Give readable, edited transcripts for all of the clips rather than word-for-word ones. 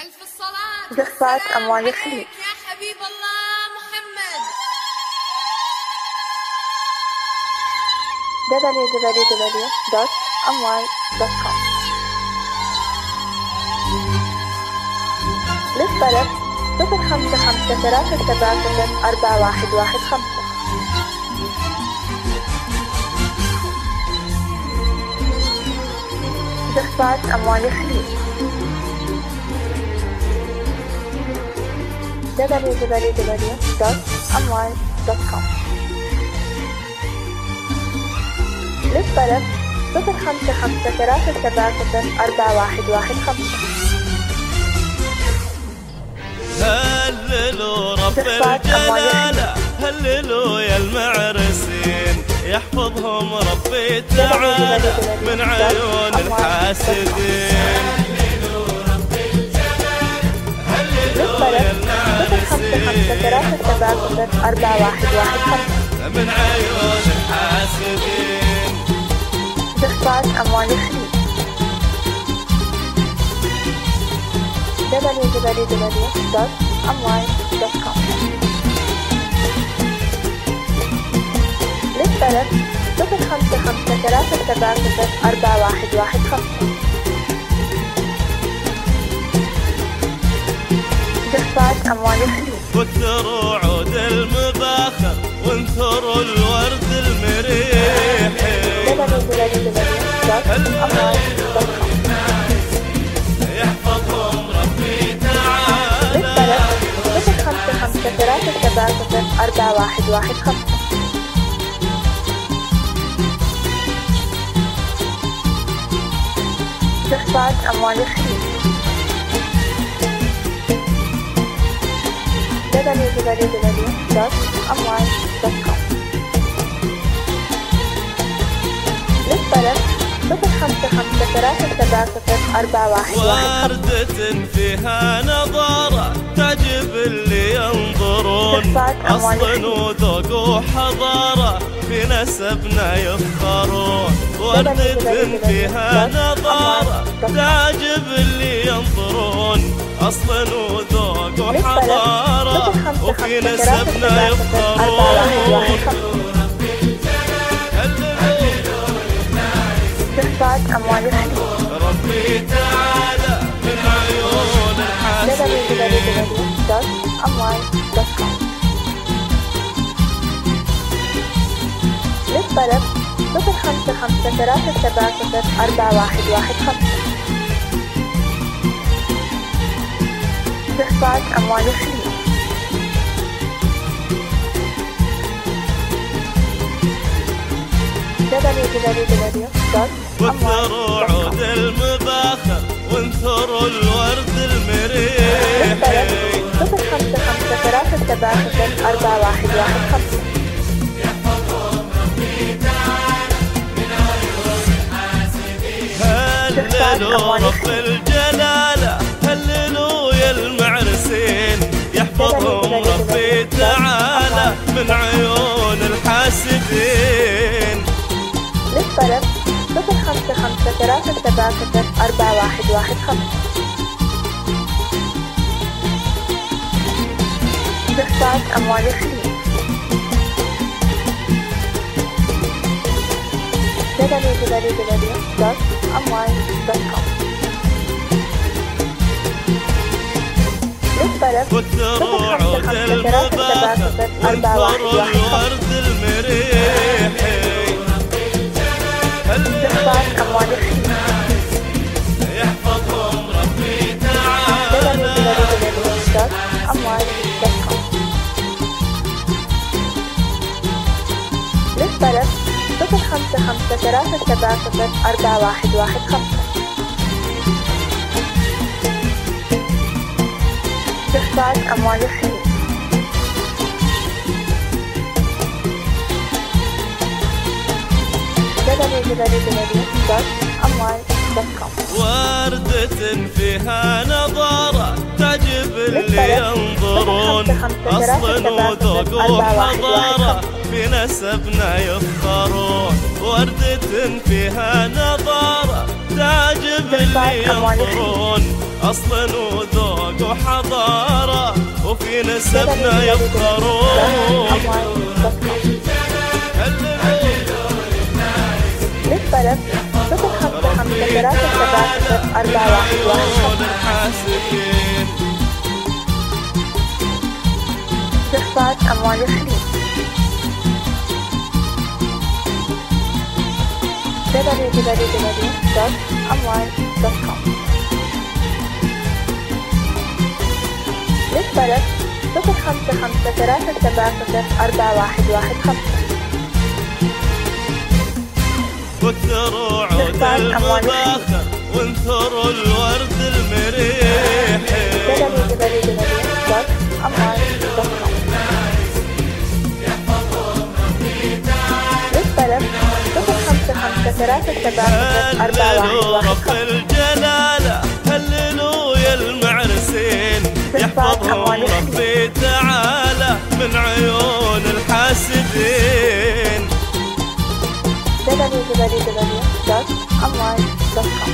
ألف الصلاة زخبات والسلام أموال عليك الخليج. يا حبيب الله محمد. www.amwal.com. للطلب 0553704115. زخبات أموال الخليج. www.amwal.com. للطلب 0553704115. هللوا رب الجلالة، هللوا يا المعرسين، يحفظهم ربي تعالى من عيون الحاسدين. هللوا رب الجلالة، هللوا يا المعرسين، من عيون الحاسدين. زخبات أموال الخليج. www.amwal.com. للطلب 0553704115. زخبات أموال الخليج. وكثروا عود المباخر وانثروا الورد المريح. www.amwal.com. يحفظهم ربي تعالى. للطلب 0553704115. زخبات أموال الخليج. www.amwal.com. للطلب 0553704115. وردة فيها نظارة تعجب اللي ينظرون، أصل وذوق وحضارة في نسبنا يفخرون. وردة فيها نظارة تعجب اللي ينظرون، أصل وذوق وحضارة وفي نسبنا يفخرون. زخبات أموال الخليج. ربي تعالى من عيون الحاسدين. www.amwal.com. للطلب 0553704115. زخبات أموال الخليج. وكثروا عود المباخر وانثروا الورد المريح. للطلب 0553704115. هللوا رب الجلالة، هللوا يا المعرسين، يحفظهم ربي تعالى من عيون الحاسدين. للطلب 0553704115. زخبات أموال الخليج. www.amwal.com. للطلب وكثروا عود المباخر وانثروا الورد المريح. زخبات أموال الخليج. يحفظهم ربي تعالى. www.amwal.com. للطلب 0553704115. زخبات أموال الخليج. www.amwal.com. www.amwal.com. وردة فيها نظارة تعجب اللي ينظرون، أصل وذوق وحضارة في نسبنا يفخرون. وردة فيها نظارة تعجب اللي ينظرون، أصل وذوق وحضارة وفي نسبنا يفخرون. للطلب 05537411. استخفاف أموال الخليج www.amwal.com. للطلب 0553741115. واكثروا عود المباخر وانثروا الورد المريح. www.amwal.com. للطلب 0553741115. رب الجلالة هللوا يا المعرسين، يحفظهم ربي تعالى من عيون الحاسدين. www.amwal.com.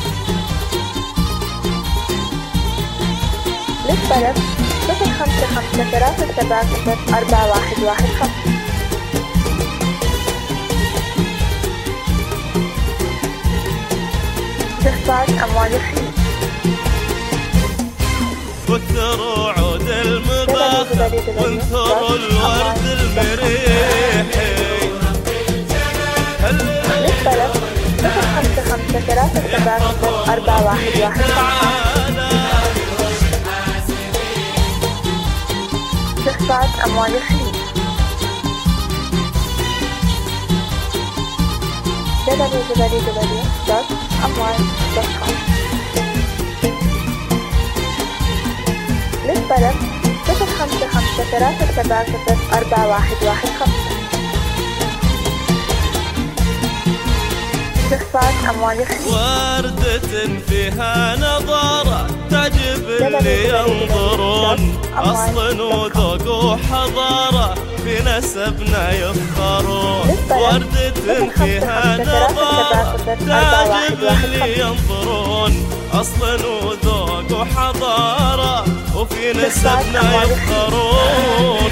للطلب 0553741115. استخفاف أموال الخليج واكثروا عود المباخر وانثروا الورد المريح. للطلب 0553741115. استخفاف أموال الخليج www.amwal.com. للطلب 0553741115. استخفاف أموال الخليج وردة فيها نظارة تعجب اللي ينظرون، أصل وذوق وحضارة في نسبنا يفخرون. وردة فيها نظارة تعجب اللي ينظرون، أصل وذوق وحضارة وفي نسبنا يفخرون.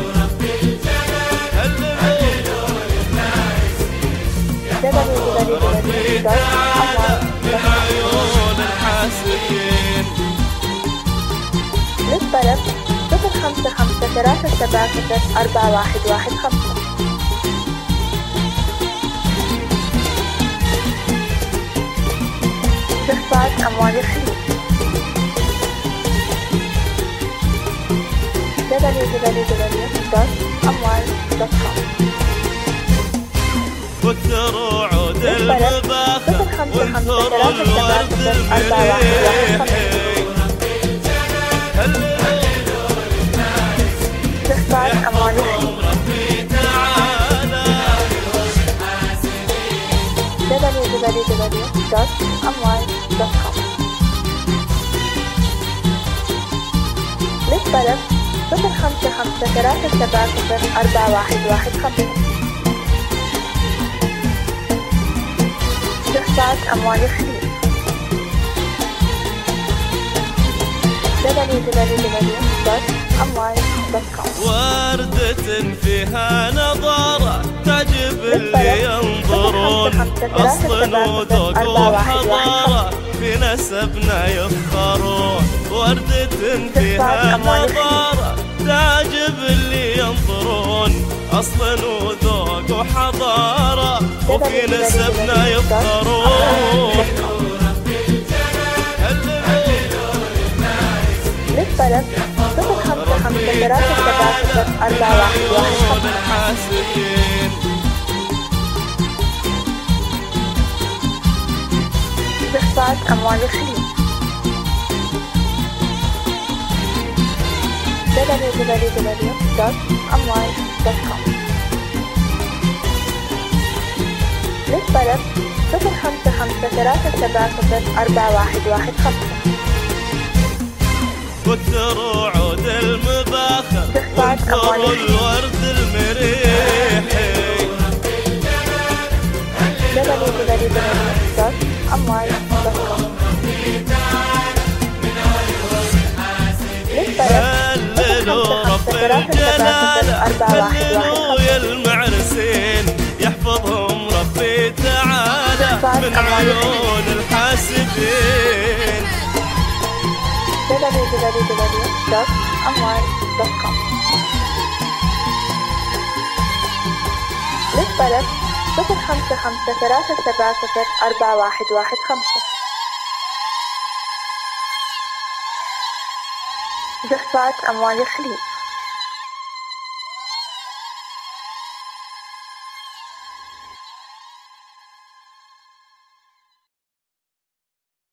www.amwal.com. للطلب 0553741115. استخفاف أموال الخليج www.amwal.com. واكثروا عود المباخر وانثروا الورد المريح. استخفاف أموال الخليج www.amwal.com. للطلب 0553741115. استخفاف أموال الخليج www.amwal.com. وردة فيها نظارة تعجب اللي ينظرون، أصل وذوق وحضارة في نسبنا يفخرون. وردة فيها نظارة تعجب اللي ينظرون، أصل وذوق وحضارة وفي نسبنا يفخرون. للطلب 0553741115. استخفاف أموال الخليج www.amwal.com. للطلب 0553704115. واكثر وعود المباخر واذكر الورد المريح. www.amwal.com. هللوا رب الجلالة هللوا يا المعرسين يحفظهم ربي تعالى من عيون الحاسدين. www.amwal.com. للطلب 0553704115. جفات أموال الخليج.